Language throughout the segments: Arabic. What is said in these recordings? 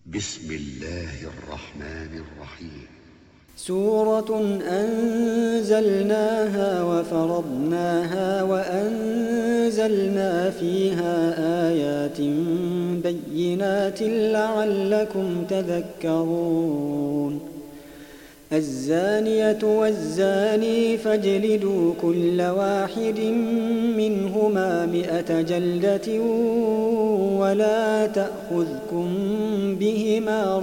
بسم الله الرحمن الرحيم. سورة أنزلناها وفرضناها وأنزلنا فيها آيات بينات لعلكم تذكرون. الزانية والزاني فاجلدوا كل واحد منهما 100 جلدة ولا تأخذكم بهما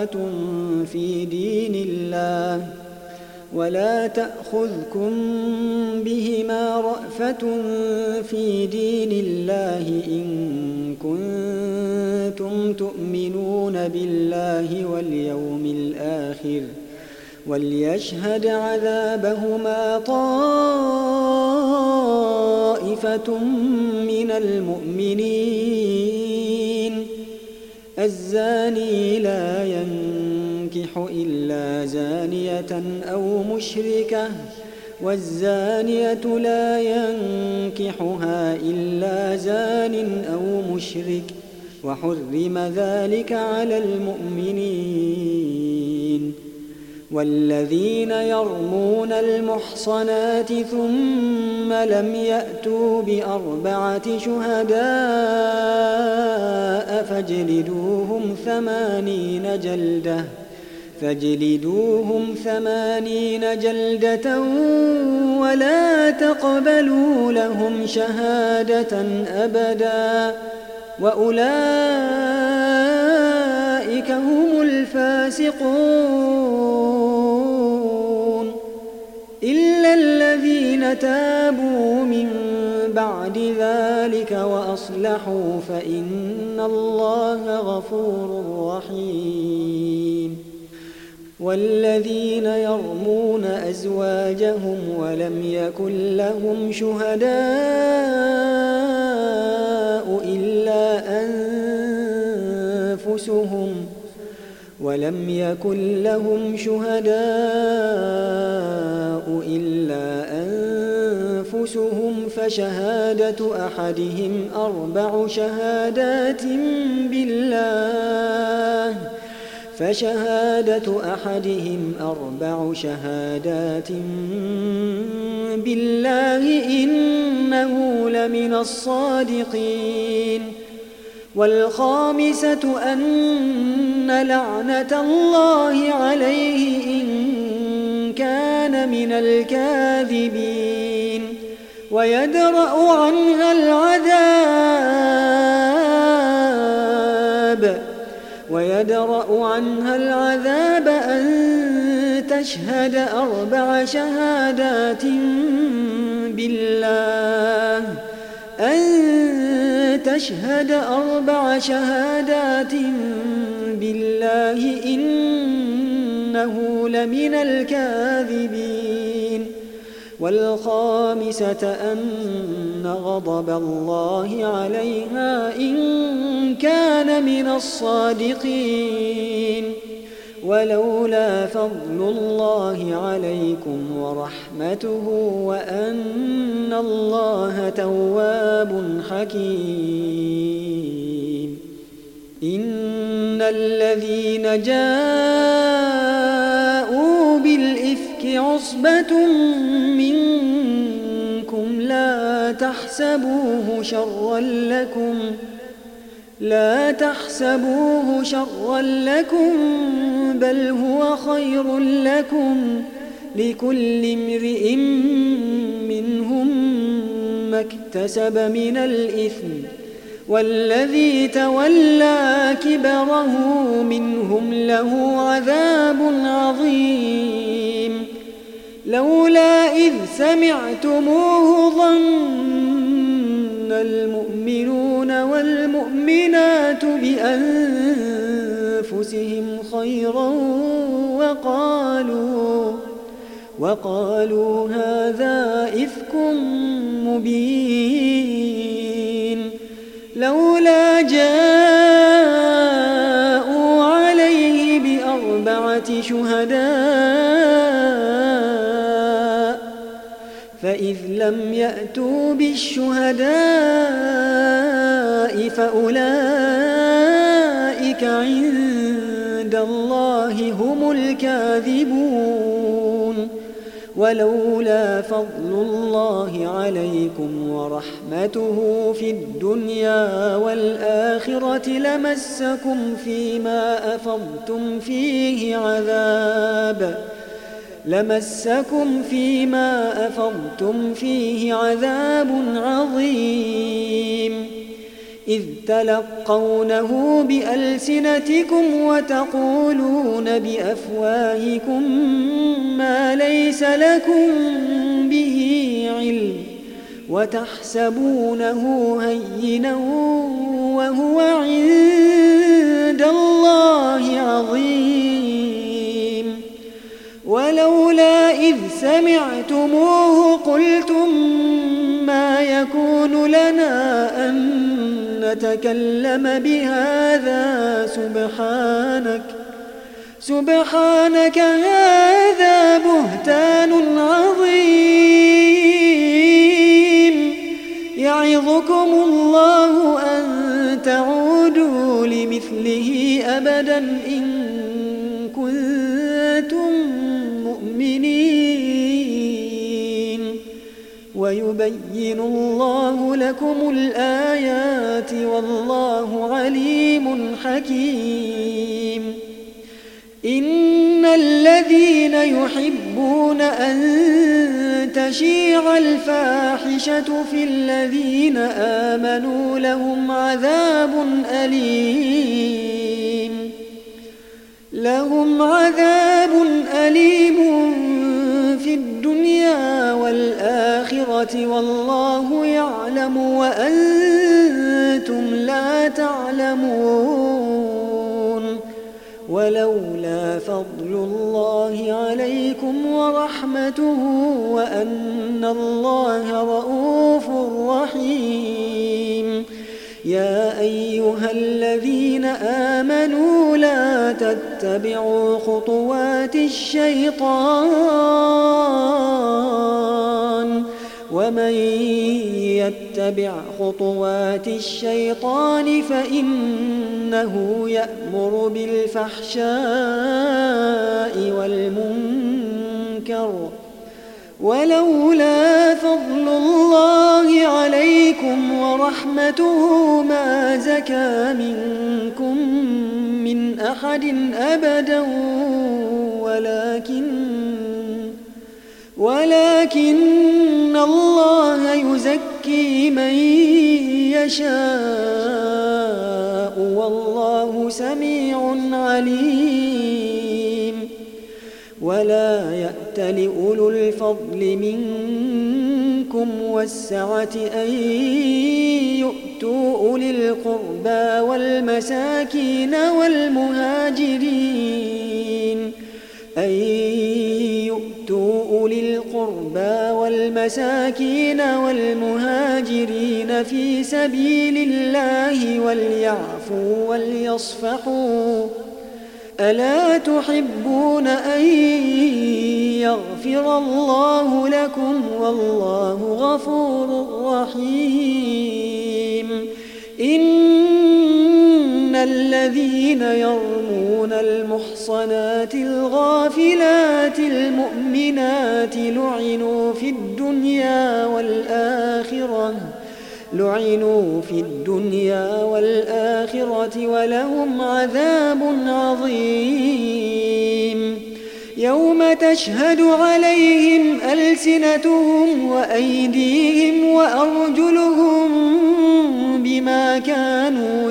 رأفة في دين الله إن كنتم تؤمنون بالله واليوم الآخر وليشهد عذابهما طائفة من المؤمنين. الزاني لا ينكح إلا زانية أو مشركة والزانية لا ينكحها إلا زان أو مشرك وحرم ذلك على المؤمنين. والذين يرمون المحصنات ثم لم يأتوا ب4 شهداء فاجلدوهم 80 جلدة ولا تقبلوا لهم شهادة أبدا وأولئك هم الفاسقون. إلا الذين تابوا من بعد ذلك وأصلحوا فإن الله غفور رحيم. والذين يرمون أزواجهم ولم يكن لهم شهداء إلا أنفسهم فشهادة أحدهم 4 شهادات بالله إنه لمن الصادقين. والخامسة أن لعنة الله عليه إن كان من الكاذبين ويدرأ عنها العذاب أن تشهد 4 شهادات بالله إنه لمن الكاذبين. والخامسة أن غضب الله عليها إن كان من الصادقين. ولولا فضل الله عليكم ورحمته وأن الله تواب حكيم. إن الذين جاءوا بالإفك عصبة منكم لا تحسبوه شرا لكم بل هو خير لكم لكل امرئ منهم ما اكتسب من الإثم والذي تولى كبره منهم له عذاب عظيم. لولا إذ سمعتموه ظن المؤمنون والمؤمنات بأنفسهم خيرا وقالوا هذا إفك مبين. لولا جاءوا عليه ب4 شهداء فإذ لم يأتوا بالشهداء فأولئك عند عند الله هم الكاذبون ولولا فضل الله عليكم ورحمته في الدنيا والآخرة لمسكم فيما أفضتم فيه عذاب عظيم إذ تلقونه بألسنتكم وتقولون بأفواهكم ما ليس لكم به علم وتحسبونه هينا وهو عند الله عظيم ولولا إذ سمعتموه قلتم ما يكون لنا أن نتكلم بهذا سبحانك هذا بهتان عظيم يعظكم الله أن تعودوا لمثله أبدا إن كنتم مؤمنين ويبين الله لكم الآيات والله عليم حكيم إن الذين يحبون أن تشيع الفاحشة في الذين آمنوا لهم عذاب أليم في الدنيا والآخرة والله يعلم وأنتم لا تعلمون ولولا فضل الله عليكم ورحمته وأن الله رؤوف رحيم يا أيها الذين آمنوا لا تتبعوا خطوات الشيطان ومن يتبع خطوات الشيطان فإنه يأمر بالفحشاء والمنكر ولولا فضل الله عليكم ولرحمته ما زكى منكم من أحد أبدا ولكن الله يزكي من يشاء والله سميع عليم ولا يأت لأولو الفضل منكم والسعة أن يؤتوا أولي القربى والمساكين والمهاجرين في سبيل الله وليعفوا وليصفحوا ألا تحبون أن يغفر الله لكم والله غفور رحيم إن الذين يرمون المحصنات الغافلات المؤمنات لعنوا في الدنيا والآخرة ولهم عذاب عظيم يوم تشهد عليهم ألسنتهم وأيديهم وأرجلهم بما كانوا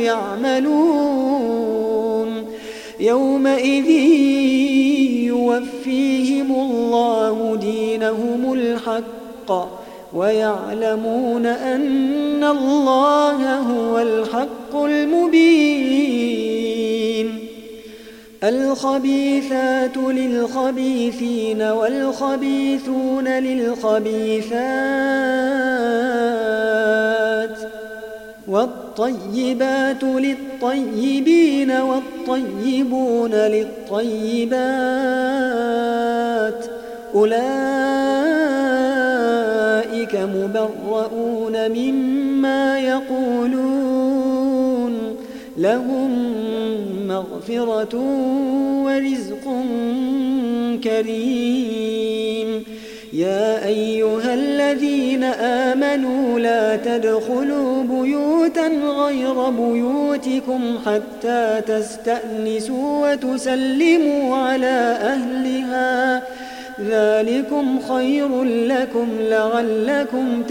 يعملون يومئذ يوفيهم الله دينهم الحق ويعلمون أن الله هو الحق المبين الخبيثات للخبيثين والخبيثون للخبيثات والطيبات للطيبين والطيبون للطيبات أولئك مبرؤون مما يقولون لهم مغفرة ورزق كريم. يا أيها الذين آمنوا لا تدخلوا بيوتا غير بيوتكم حتى تستأنسوا وتسلموا على أهلها، ذلكم خير لكم لعلكم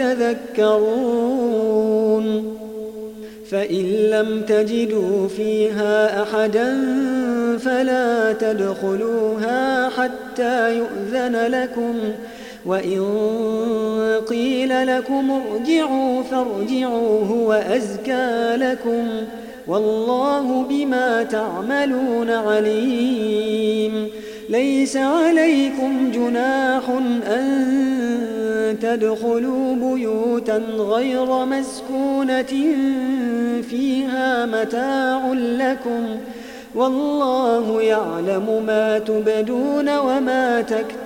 تذكرون. فإن لم تجدوا فيها أحدا فلا تدخلوها حتى يؤذن لكم، وإن قيل لكم ارجعوا فارجعوا هو أزكى لكم، والله بما تعملون عليم. ليس عليكم جناح أن تدخلوا بيوتا غير مسكونة فيها متاع لكم، والله يعلم ما تبدون وما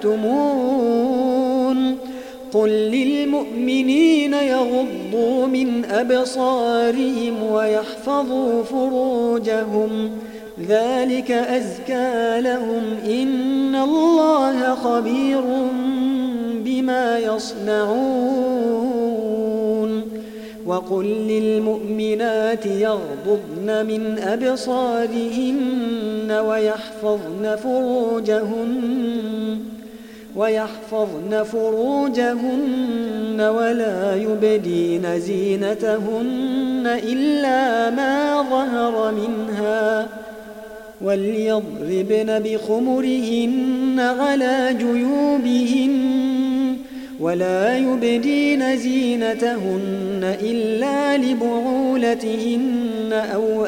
تكتمون. قل للمؤمنين يغضوا من أبصارهم ويحفظوا فروجهم، ذلك أزكى لهم، إن الله خبير بما يصنعون. وقل للمؤمنات يغضضن من أبصارهن ويحفظن فروجهن ولا يبدين زينتهن إلا ما ظهر منها، وليضربن بخمرهن على جيوبهن، ولا يبدين زينتهن إلا لبعولتهن أو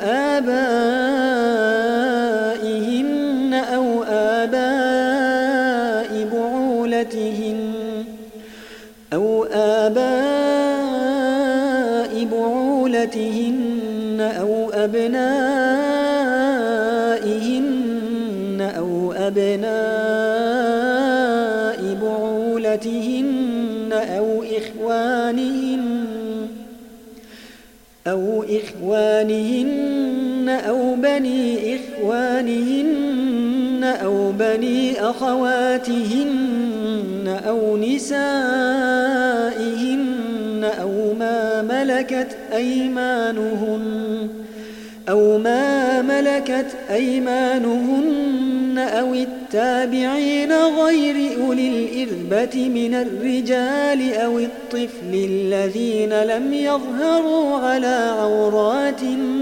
آبائهن أو آباء بعولتهن أو أبنائهن أو أبناء بعولتهن أو إخوانهن أو بني إخوانهن أو بني أخواتهن أو نسائهن أو ما ملكت أيمانهن أو التابعين غير أولي الإربة من الرجال أو الطفل الذين لم يظهروا على عورات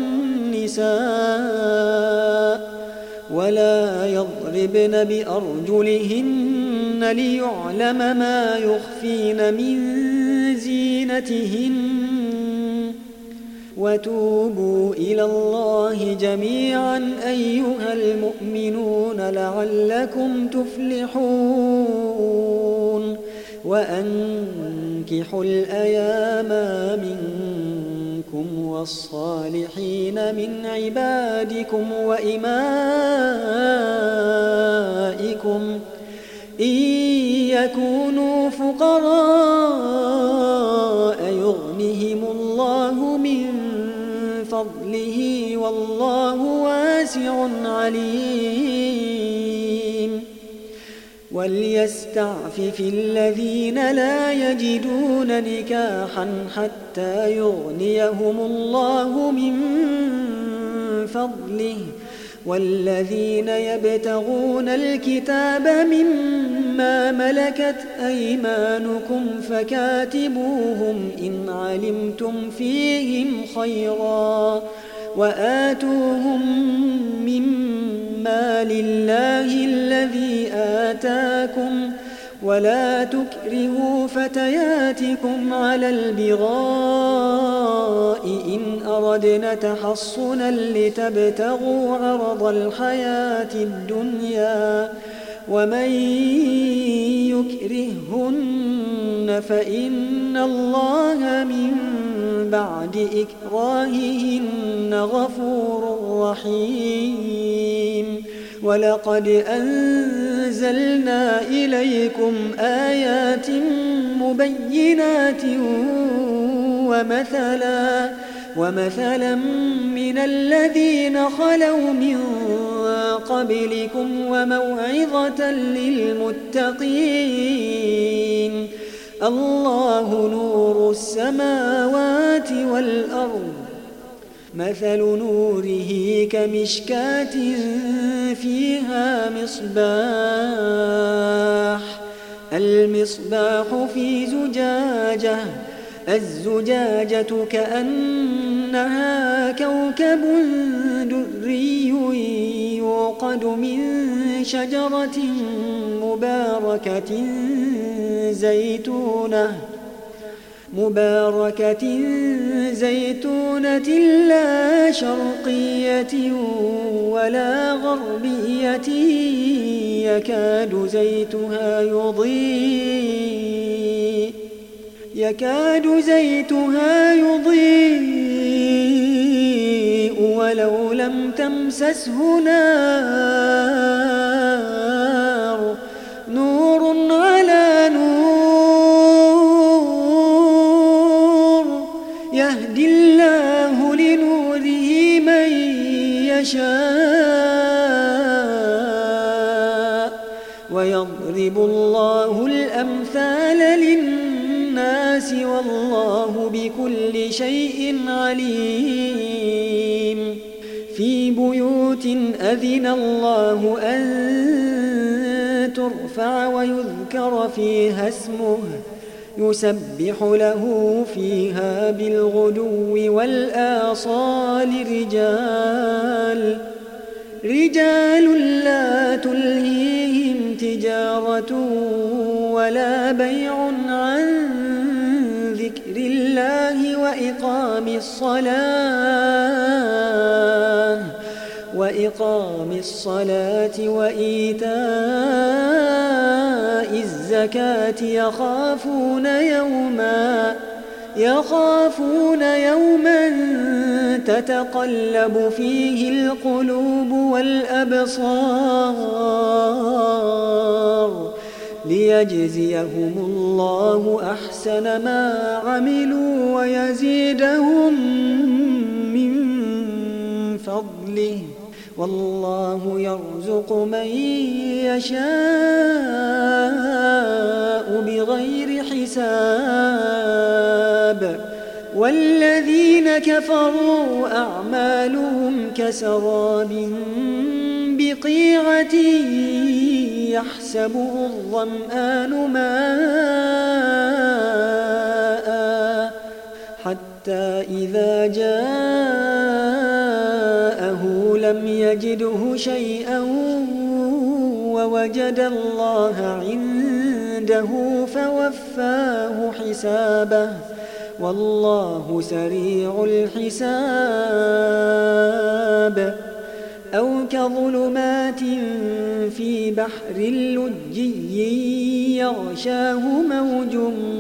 النساء، ولا يضربن بأرجلهن ليعلم ما يخفين من زينتهن. وتوبوا إلى الله جميعا أيها المؤمنون لعلكم تفلحون. وأنكحوا الأيام منكم والصالحين من عبادكم وإمائكم إن يكونوا فقراء يغنهم الله من فضله والله واسع عليم. وليستعفف الذين لا يجدون نكاحا حتى يغنيهم الله من فضله، والذين يبتغون الكتاب مما ملكت أيمانكم فكاتبوهم إن علمتم فيهم خيرا، وآتوهم مما لله الذي آتاكم، ولا تكرهوا فتياتكم على البغاء إن أردنا تحصنا لتبتغوا عرض الحياة الدنيا، ومن يكرهن فإن الله من بعد إكراههن غفور رحيم. ولقد أنزلنا إليكم آيات مبينات ومثلا من الذين خلوا من قبلكم وموعظة للمتقين الله نور السماوات والأرض مثل نوره كمشكاة فيها مصباح المصباح في زجاجة الزجاجة كأنها كوكب دري يوقد من شجرة مباركة زيتونة لا شرقية ولا غربية يكاد زيتها يضيء ولو لم تمسسه نار نور على نور يهدي الله لنوره من يشاء ويضرب الله الأمثال للناس والله بكل شيء عليم في بيوت أذن الله أن ترفع ويذكر فيها اسمه يسبح له فيها بالغدو والآصال رجال لا تلهيهم تجارة ولا بيع عن ذكر الله وإقام الصلاة وإيتاء الزكاة يخافون يوما تتقلب فيه القلوب والأبصار ليجزيهم الله أحسن ما عملوا ويزيدهم من فضله والله يرزق من يشاء بغير حساب والذين كفروا أعمالهم كسراب بقيعة يحسبه الظمآن ماء حتى إذا جاءه لم يجده شيئا ووجد الله عنده فوفاه حسابه والله سريع الحساب أو كظلمات في بحر لجي يغشاه موج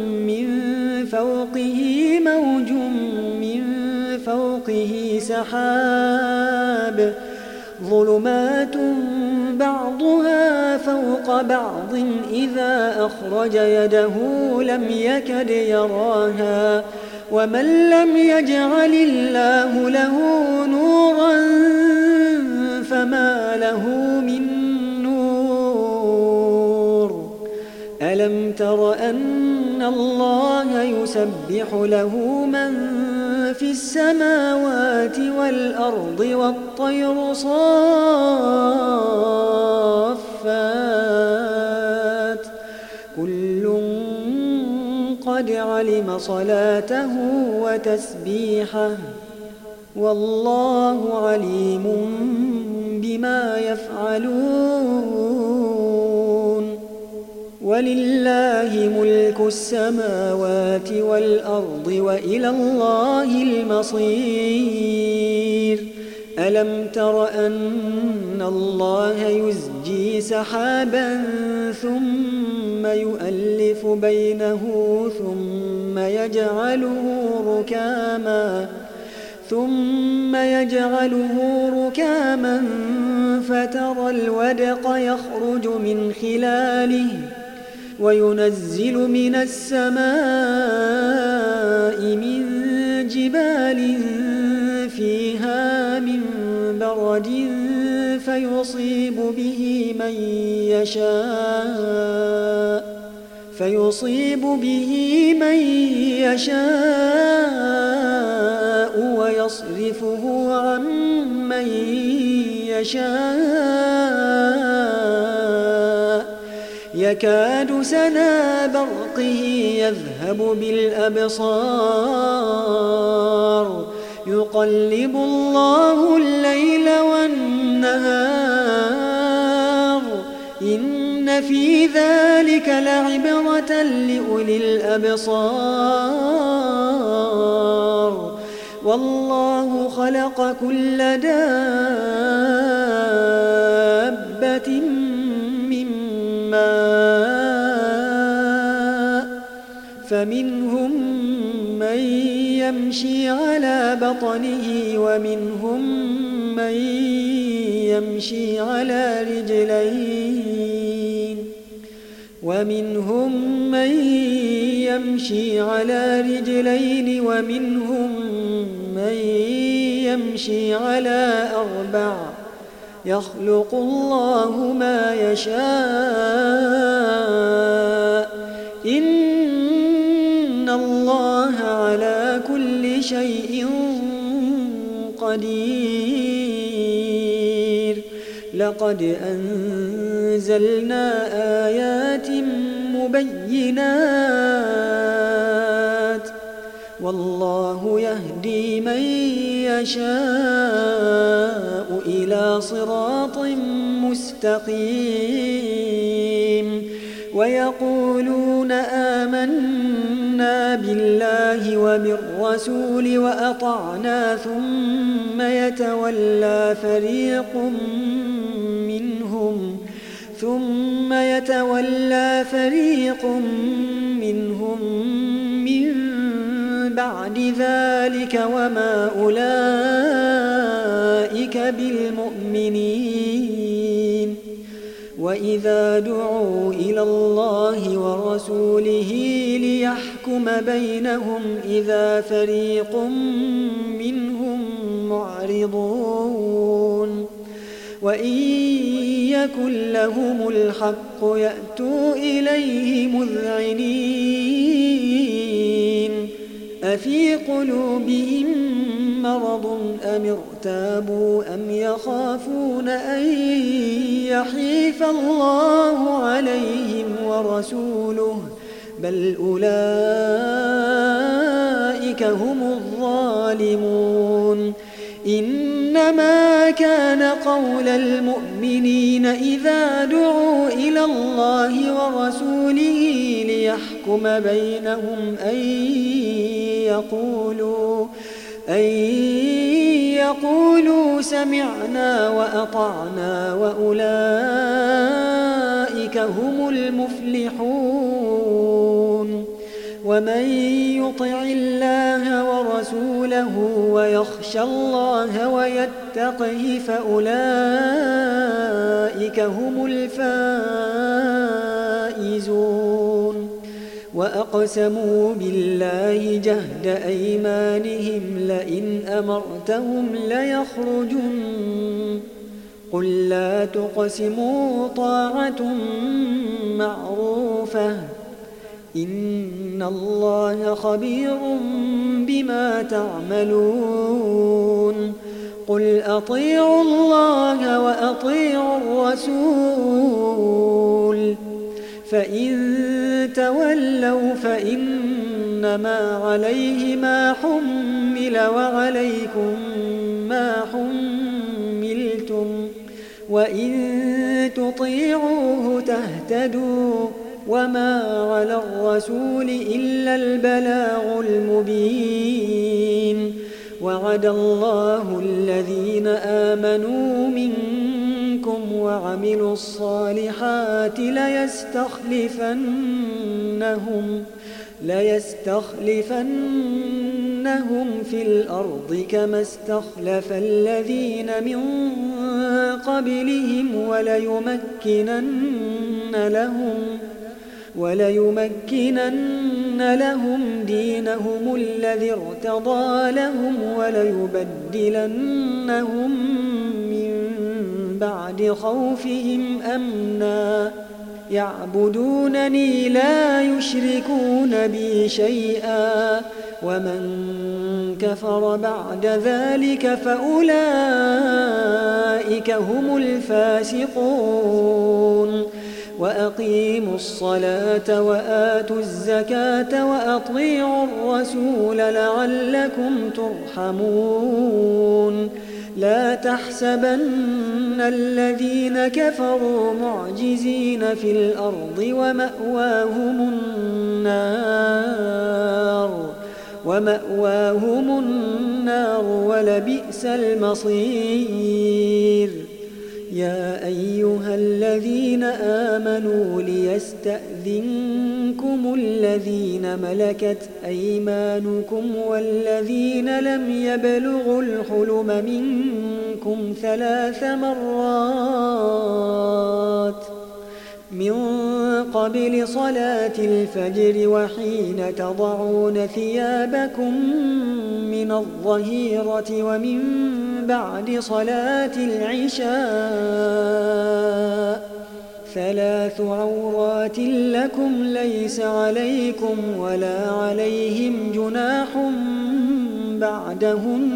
من فوقه سحاب ظلمات بعضها فوق بعض إذا أخرج يده لم يكد يراها ومن لم يجعل الله له نورا فما له من نور ألم تر أن الله يسبح له من في السماوات والأرض والطير صافات كل قد علم صلاته وتسبيحه والله عليم بما يفعلون ولله ملك السماوات والأرض وإلى الله المصير ألم تر أن الله يزجي سحابا ثم يؤلف بينه ثم يجعله ركاما فترى الودق يخرج من خلاله وينزل من السماء من جبال فيها من برد فيصيب به من يشاء ويصرفه عن من يشاء يكاد سنا برقه يذهب بالأبصار يقلب الله الليل والنهار إن في ذلك لعبرة لأولي الأبصار والله خلق كل دابة من ماء فمنهم من يمشي على بطنه ومنهم من يمشي على رجلين ومنهم من يمشي على أربع يخلق الله ما يشاء إن الله على كل شيء قدير لقد أنزلنا آيات مبينات والله يهدي من يشاء إلى صراط مستقيم ويقولون آمنا بالله وبالرسول وأطعنا ثم يتولى فريق منهم من بعد ذلك وما أولئك بالمؤمنين وإذا دعوا إلى الله ورسوله ليحكم بينهم إذا فريق منهم معرضون وإن يكن لهم الحق يأتوا إليه مذعنين أفي قلوبهم مرض أم ارتابوا أم يخافون أن يحيف الله عليهم ورسوله بل أولئك هم الظالمون إنما كان قول المؤمنين إذا دعوا إلى الله ورسوله ليحكم بينهم أن يقولوا سمعنا وأطعنا وأولئك هم المفلحون ومن يطع الله ورسوله ويخشى الله ويتقه فأولئك هم الفائزون وأقسموا بالله جهد أيمانهم لئن أمرتهم ليخرجن قل لا تقسموا طاعة معروفة إن الله خبير بما تعملون قل أطيعوا الله وأطيعوا الرسول فإن تولوا فإنما عليه ما حمل وعليكم ما حملتم وإن تطيعوه تهتدوا وما على الرسول إلا البلاغ المبين وعد الله الذين آمنوا منكم وعملوا الصالحات ليستخلفنهم في الأرض كما استخلف الذين من وليمكنن لهم دينهم الذي ارتضى لهم وليبدلنهم من بعد خوفهم أمنا يعبدونني لا يشركون بي شيئا ومن كفر بعد ذلك فأولئك هم الفاسقون وأقيموا الصلاة وآتوا الزكاة وأطيعوا الرسول لعلكم ترحمون لا تحسبن الذين كفروا معجزين في الأرض ومأواهم النار ولبئس المصير يا أيها الذين آمنوا ليستأذنكم الذين ملكت أيمانكم والذين لم يبلغوا الحلم منكم 3 مرات من قبل صلاة الفجر وحين تضعون ثيابكم من الظهيرة ومن بعد صلاة العشاء 3 عورات لكم ليس عليكم ولا عليهم جناح بعدهن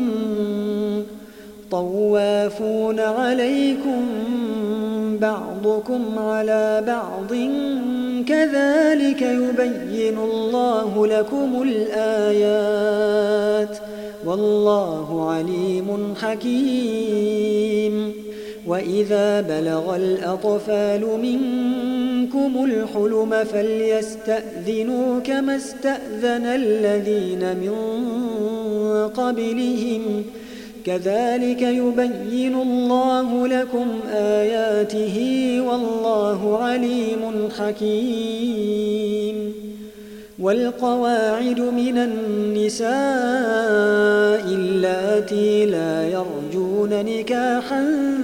طوافون عليكم بعضكم على بعض كذلك يبين الله لكم الآيات والله عليم حكيم وإذا بلغ الأطفال منكم الحلم فليستأذنوا كما استأذن الذين من قبلهم كذلك يبين الله لكم آياته والله عليم حكيم والقواعد من النساء اللاتي لا يرجون نكاحا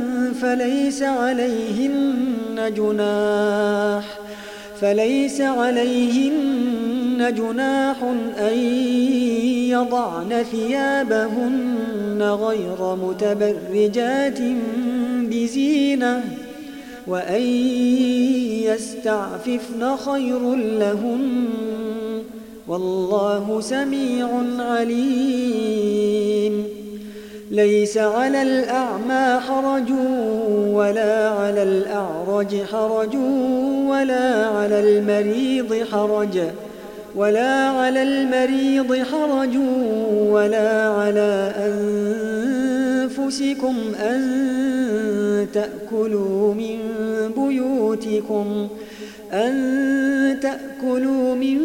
فليس عليهن جناح أن يضعن ثيابهن غير متبرجات بزينة وأن يستعففن خير لهن والله سميع عليم ليس على الأعمى حرج ولا على الأعرج حرج ولا على المريض حرج ولا على أنفسكم أن تأكلوا من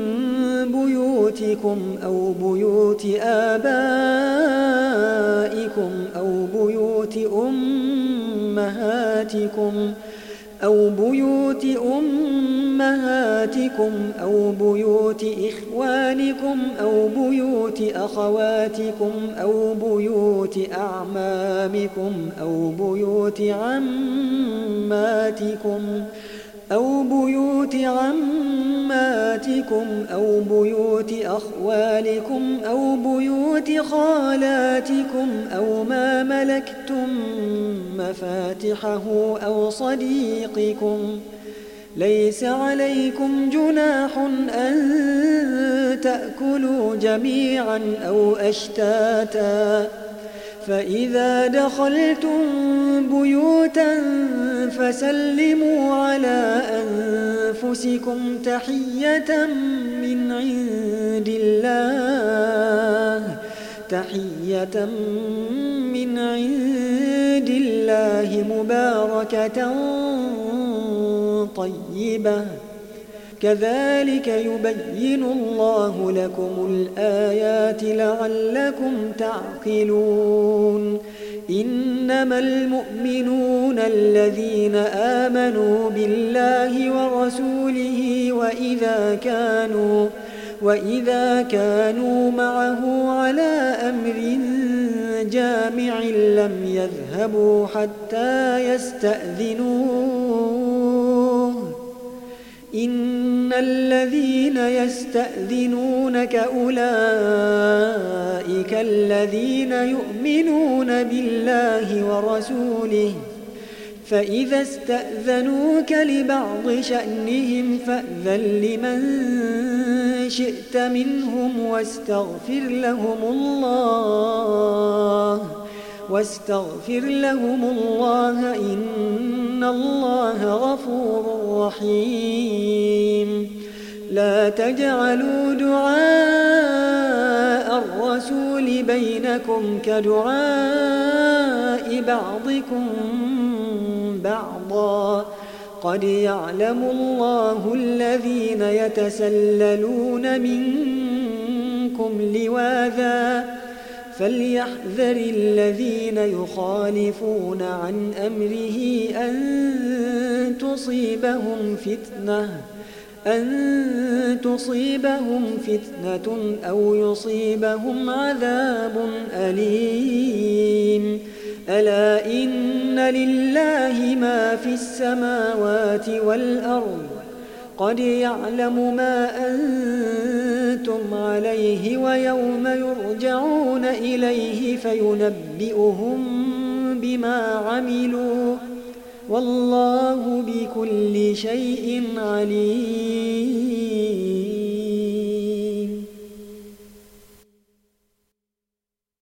بيوتكم أو بيوت آبائكم أو بيوت أمهاتكم أو بيوت إخوانكم أو بيوت أخواتكم أو بيوت أعمامكم أو بيوت عماتكم أو بيوت أخوالكم أو بيوت خالاتكم أو ما ملكتم مفاتحه أو صديقكم ليس عليكم جناح أن تأكلوا جميعا أو أشتاتا فإذا دخلتم بيوتا فسلموا على أنفسكم تحية من عند الله مباركة طيبة كذلك يبين الله لكم الآيات لعلكم تعقلون إنما المؤمنون الذين آمنوا بالله ورسوله وإذا كانوا معه على أمر جامع لم يذهبوا حتى يستأذنوه إن الذين يستأذنونك أولئك الذين يؤمنون بالله ورسوله فإذا استأذنوك لبعض شأنهم فأذن لمن شئت منهم واستغفر لهم الله إن الله غفور رحيم. لا تجعلوا دعاء الرسول بينكم كدعاء بعضكم بعضا قد يعلم الله الذين يتسللون منكم لواذا فليحذر الذين يخالفون عن أمره أن تصيبهم فتنة أو يصيبهم عذاب أليم. ألا إن لله ما في السماوات والأرض قد يعلم ما أنتم عليه ويوم يرجعون إليه فينبئهم بما عملوا والله بكل شيء عليم.